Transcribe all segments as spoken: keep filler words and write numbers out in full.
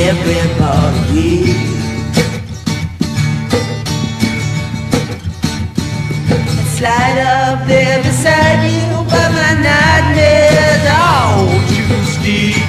every part of you. Slide up there beside you, but my nightmares all too steep.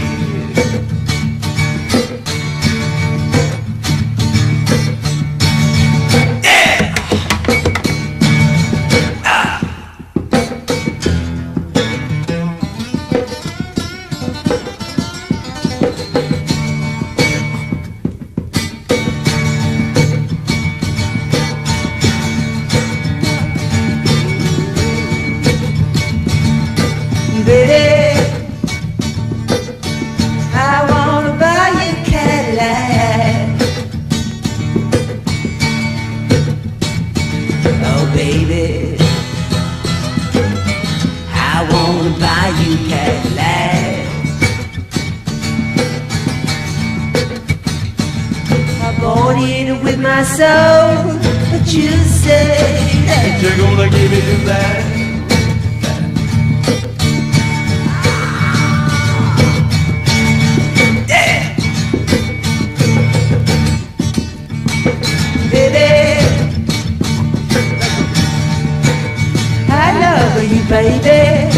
So, but you say that you're gonna give it back. Yeah, baby, I love you, baby.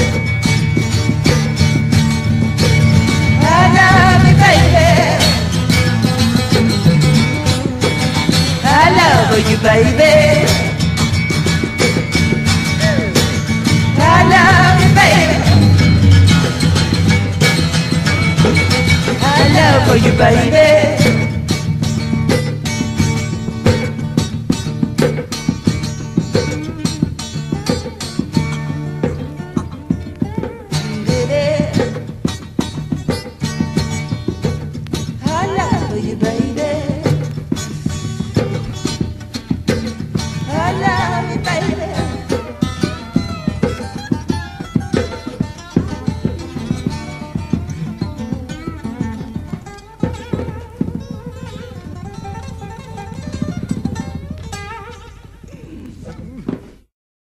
I love you, baby. I love you, baby. I love you, baby. I love you, baby.